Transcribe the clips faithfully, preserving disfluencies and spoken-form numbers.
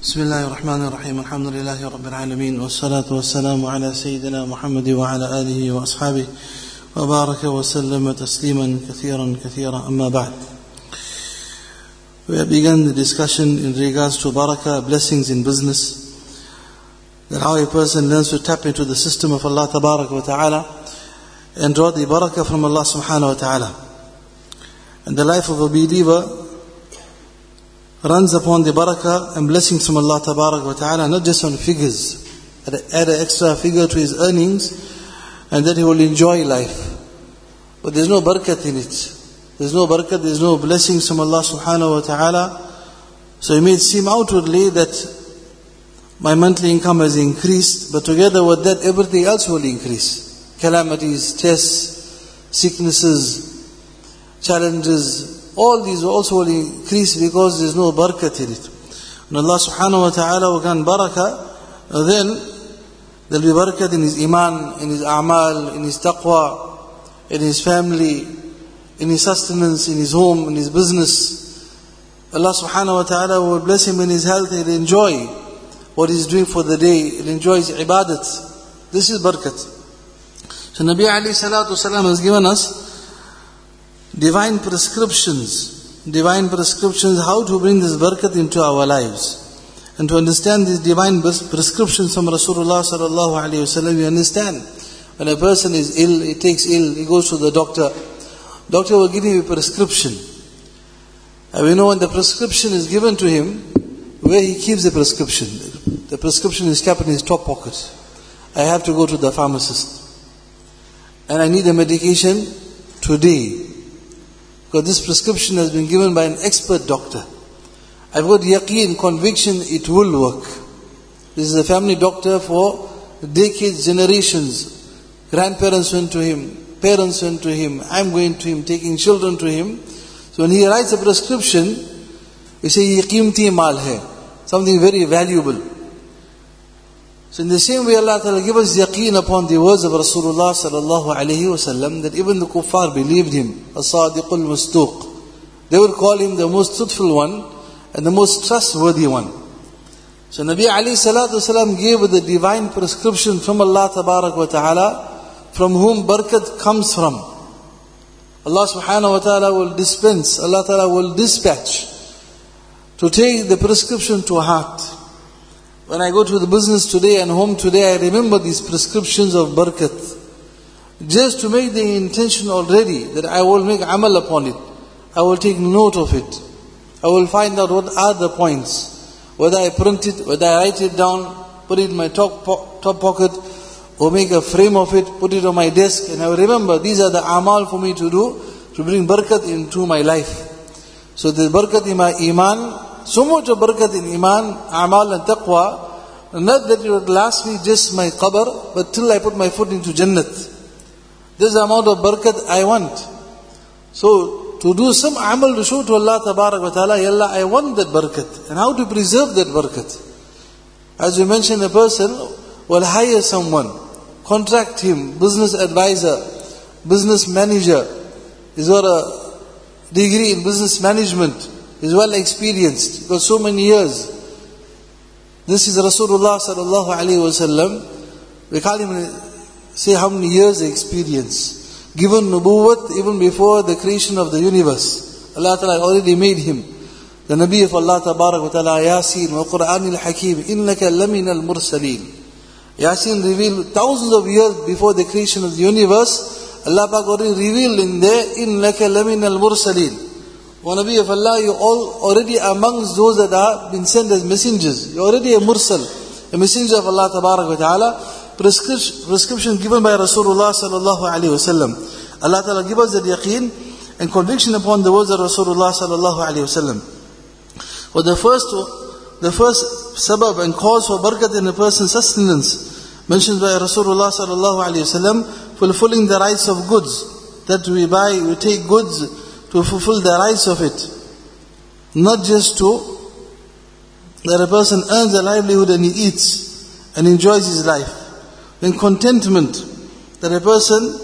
بسم الله الرحمن الرحيم الحمد لله رب العالمين والصلاة والسلام على سيدنا محمد وعلى آله وأصحابه وبارك وسلم تسليما كثيرا كثيرا أما بعد. We have begun the discussion in regards to barakah, blessings in business, that how a person learns to tap into the system of Allah Tabarak wa Ta'ala and draw the barakah from Allah Subhanahu wa Ta'ala. And the life of a believer runs upon the barakah and blessings from Allah Tabarak wa Ta'ala, not just on figures, add an extra figure to his earnings and then he will enjoy life. But there's no barakat in it. There's no barakat, there's no blessings from Allah Subhanahu wa Ta'ala. So it may seem outwardly that my monthly income has increased, but together with that everything else will increase. Calamities, tests, sicknesses, challenges, all these also will increase because there's no barakat in it. When Allah Subhanahu wa Ta'ala will grant barakah, then there'll be barakat in his iman, in his a'mal, in his taqwa, in his family, in his sustenance, in his home, in his business. Allah Subhanahu wa Ta'ala will bless him in his health. He'll enjoy what he's doing for the day. He'll enjoy his ibadat. This is barakat. So Nabi alayhi salatu wasalam has given us divine prescriptions, divine prescriptions how to bring this barakat into our lives. And to understand these divine prescriptions from Rasulullah sallallahu alaihi wasallam, you understand. When a person is ill, he takes ill, he goes to the doctor. Doctor will give him a prescription. And we know when the prescription is given to him, where he keeps the prescription. The prescription is kept in his top pocket. I have to go to the pharmacist. And I need the medication today. Because this prescription has been given by an expert doctor. I've got yaqeen, conviction, it will work. This is a family doctor for decades, generations. Grandparents went to him, parents went to him, I'm going to him, taking children to him. So when he writes a prescription, we say, ye qimti mal hai, something very valuable. So in the same way, Allah Ta'ala give us yaqeen upon the words of Rasulullah sallallahu alayhi wasallam, that even the kuffar believed him, as-sadiqul mustuq. They would call him the most truthful one and the most trustworthy one. So Nabi alayhi salatu wasallam gave the divine prescription from Allah Tabarak wa Ta'ala, from whom barakat comes from. Allah Subhanahu wa Ta'ala will dispense, Allah Ta'ala will dispatch to take the prescription to heart. When I go to the business today and home today, I remember these prescriptions of barakat. Just to make the intention already that I will make amal upon it. I will take note of it. I will find out what are the points. Whether I print it, whether I write it down, put it in my top, po- top pocket, or make a frame of it, put it on my desk. And I will remember these are the amal for me to do, to bring barakat into my life. So the barakat in my iman, so much of barakat in iman, amal and taqwa, not that it would last me just my qabr, but till I put my foot into Jannat. This is the amount of barakat I want. So to do some amal to show to Allah Tabarak wa Ta'ala, Ya Allah, I want that barakat. And how to preserve that barakat? As we mentioned, a person will hire someone, contract him, business advisor, business manager. He's got a degree in business management. Is well experienced, got so many years. This is Rasulullah sallallahu alaihi wasallam. We call him, say how many years experience. Given nubuwwat even before the creation of the universe. Allah Ta'ala already made him the Nabi of Allah Tabarak wa Ta'ala. Yasin wa Qur'anil Hakim, innaka laminal mursaleen. Yasin revealed thousands of years before the creation of the universe. Allah Ta'ala already revealed in there, innaka laminal mursaleen. O Nabi of Allah, you all already amongst those that are been sent as messengers. You're already a mursal, a messenger of Allah Tabarak wa Ta'ala. Prescription, prescription given by Rasulullah sallallahu alaihi wasallam. Allah Ta'ala give us the yaqeen and conviction upon the words of Rasulullah sallallahu alaihi wasallam. Well, the first, the first sabab and cause for barakat in a person's sustenance, mentioned by Rasulullah sallallahu alaihi wasallam, fulfilling the rights of goods. That we buy, we take goods to fulfill the rights of it. Not just to, that a person earns a livelihood and he eats and enjoys his life. Then contentment, that a person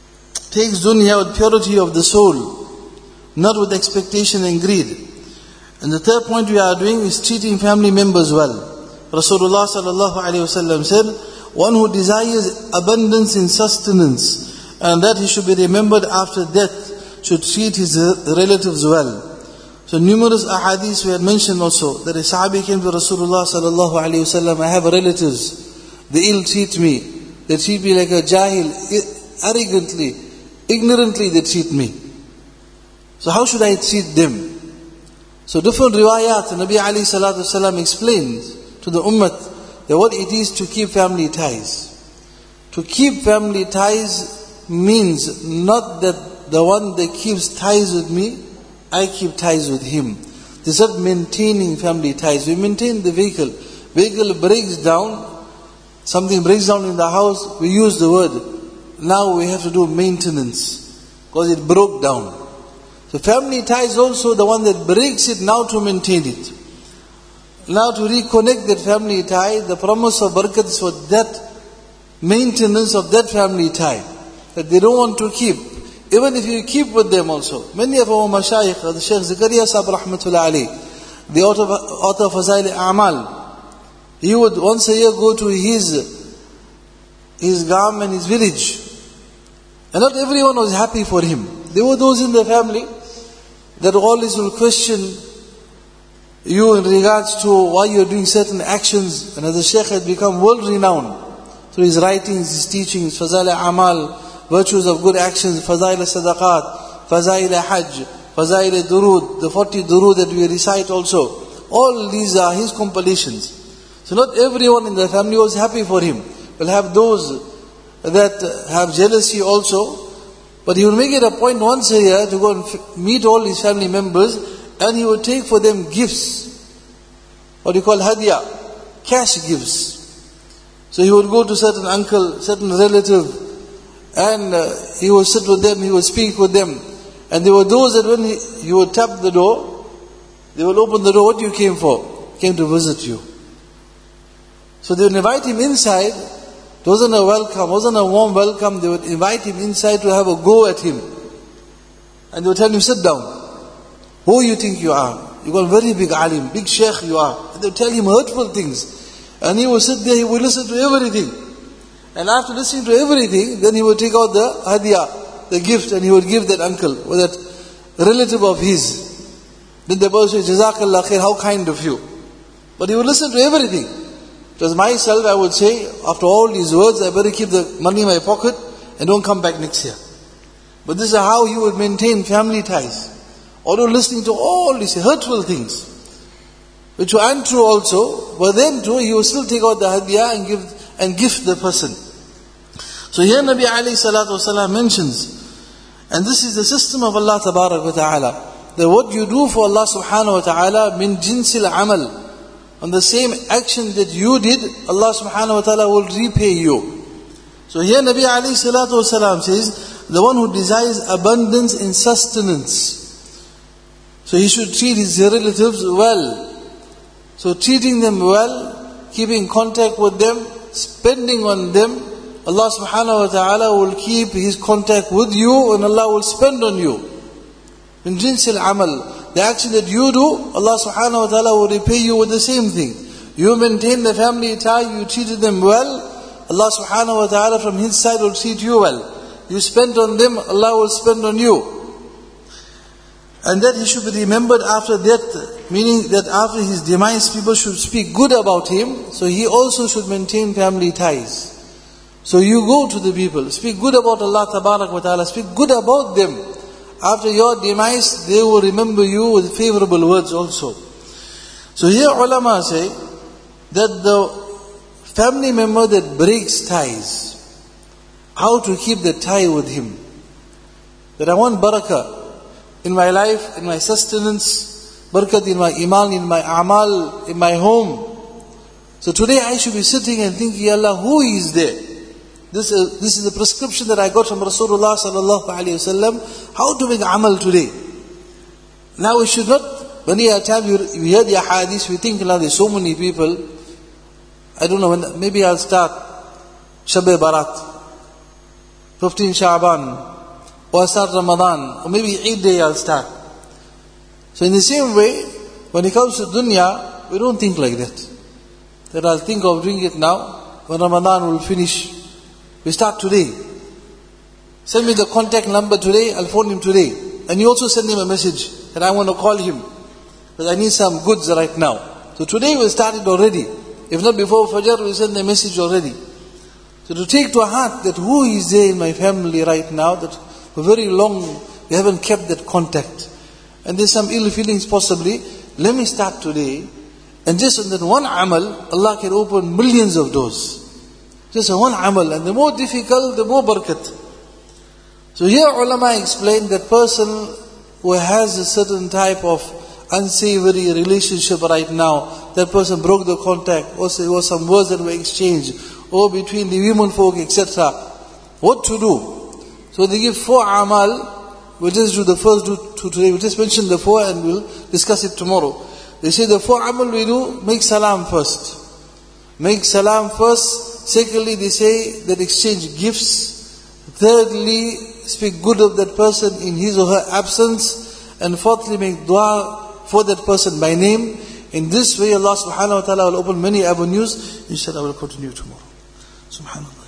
takes dunya with purity of the soul, not with expectation and greed. And the third point we are doing is treating family members well. Rasulullah sallallahu alaihi wasallam said, one who desires abundance in sustenance and that he should be remembered after death should treat his relatives well. So numerous ahadith we had mentioned also that a sahabi came to Rasulullah sallallahu alaihi wasallam, I have relatives, they ill treat me, they treat me like a jahil, arrogantly, ignorantly they treat me. So how should I treat them? So different riwayat, Nabi alayhi salatu wasalam explained to the ummah that what it is to keep family ties. To keep family ties means not that the one that keeps ties with me, I keep ties with him. This is not maintaining family ties. We maintain the vehicle. Vehicle breaks down, something breaks down in the house, we use the word. Now we have to do maintenance because it broke down. So family ties also the one that breaks it now to maintain it. Now to reconnect that family tie, the promise of barakat is for that maintenance of that family tie that they don't want to keep. Even if you keep with them also. Many of our mashayikh, the Shaykh Zakaria Sahib Rahmatullah alayhi, the author, author of Fazail A'mal, he would once a year go to his, his gam and his village. And not everyone was happy for him. There were those in the family that always will question you in regards to why you are doing certain actions. And as the Shaykh had become world renowned through his writings, his teachings, Fazail A'mal, virtues of good actions, Fazail Sadaqat, Fazail Hajj, Fazail Durud, the forty Durud that we recite also. All these are his compilations. So not everyone in the family was happy for him. We'll have those that have jealousy also. But he would make it a point once a year to go and meet all his family members and he would take for them gifts. What do you call hadiyah? Cash gifts. So he would go to certain uncle, certain relative, and uh, he would sit with them, he would speak with them. And there were those that when he, he would tap the door, they would open the door, what you came for? Came to visit you. So they would invite him inside. It wasn't a welcome, wasn't a warm welcome. They would invite him inside to have a go at him. And they would tell him, sit down. Who you think you are? You got a very big alim, big sheikh you are. And they would tell him hurtful things. And he would sit there, he would listen to everything. And after listening to everything, then he would take out the hadiyah, the gift, and he would give that uncle, or that relative of his. Then the person would say, Jazakallah khair, how kind of you. But he would listen to everything. It was myself, I would say, after all these words, I better keep the money in my pocket and don't come back next year. But this is how he would maintain family ties. Although listening to all these hurtful things, which were untrue also, but then too, he would still take out the hadiyah and give and gift the person. So here Nabi alayhi salatu wasalam mentions, and this is the system of Allah tabarak wa ta'ala, that what you do for Allah subhanahu wa ta'ala min jinsil amal, on the same action that you did, Allah subhanahu wa ta'ala will repay you. So here Nabi alayhi salatu wasalam says, the one who desires abundance in sustenance, so he should treat his relatives well. So treating them well, keeping contact with them, spending on them, Allah subhanahu wa ta'ala will keep His contact with you and Allah will spend on you. Min jinsil amal, the action that you do, Allah subhanahu wa ta'ala will repay you with the same thing. You maintain the family tie, you treated them well, Allah subhanahu wa ta'ala from His side will treat you well. You spend on them, Allah will spend on you. And that he should be remembered after death, meaning that after his demise people should speak good about him, so he also should maintain family ties. So you go to the people, speak good about Allah tabarak wa ta'ala, speak good about them. After your demise, they will remember you with favorable words also. So here ulama say that the family member that breaks ties, how to keep the tie with him. That I want barakah in my life, in my sustenance, barakat in my iman, in my amal, in my home. So today I should be sitting and thinking, Ya Allah, who is there? This is, this is the prescription that I got from Rasulullah sallallahu alayhi wasallam, how to make amal today. Now we should not, many a time we hear the hadith, we think, now there's so many people, I don't know, when, maybe I'll start Shab-e Barat, fifteen Sha'ban, or start Ramadan, or maybe Eid day I'll start. So in the same way, when it comes to dunya, we don't think like that. That I'll think of doing it now, when Ramadan will finish. We start today. Send me the contact number today, I'll phone him today. And you also send him a message that I want to call him, because I need some goods right now. So today we'll start it already. If not before Fajr, we'll send the message already. So to take to heart that who is there in my family right now, that for very long we haven't kept that contact. And there's some ill feelings possibly. Let me start today. And just on that one amal, Allah can open millions of doors. Just one amal. And the more difficult, the more barakat. So here ulama explain that person who has a certain type of unsavory relationship right now, that person broke the contact, or there was some words that were exchanged, or between the women folk, et cetera. What to do? So they give four amal. We'll just do the first two today. We'll just mention the four and we'll discuss it tomorrow. They say the four amal we do, make salam first. Make salam first. Secondly, they say that exchange gifts. Thirdly, speak good of that person in his or her absence. And fourthly, make dua for that person by name. In this way, Allah subhanahu wa ta'ala will open many avenues. Inshallah, we'll continue tomorrow. Subhanallah.